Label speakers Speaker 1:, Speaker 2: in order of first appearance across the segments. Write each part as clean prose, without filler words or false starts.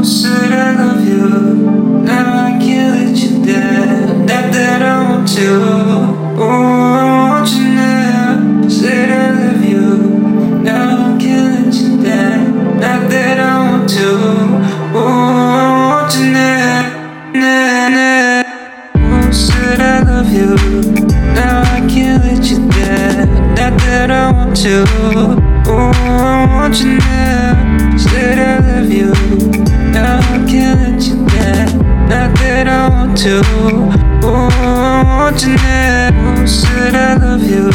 Speaker 1: said I love you. Now I can't let you down. Not that I want to. Oh, I want you now. Said I love you. Now I can't let you down. Not that I want to. Oh, I want you now. Nah, nah. Oh, said I love you. Now I can't let you down. Not that I want to. Oh, I want you now. Said I love you. Now I can't let you down. Not that I want to. Oh, I want you now. Oh, said I love you.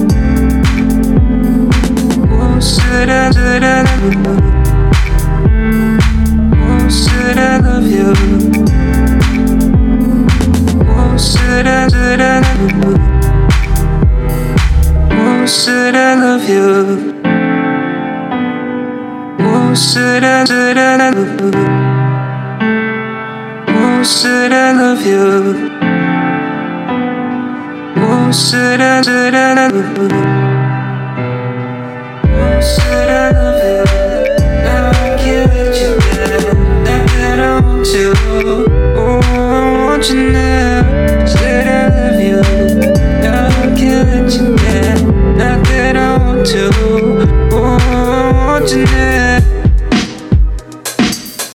Speaker 1: Oh, said I love you. Oh, said I love you. Oh, said I love you. Oh, said I love you. Oh, said I love you. Oh, said I love you. Oh, said I love you. Oh, said I love you. Now I can't let you down. Not that I want to. Oh, I want you now. Said I love you. Now I can't let you down. Not that I want to. Oh, I want you now.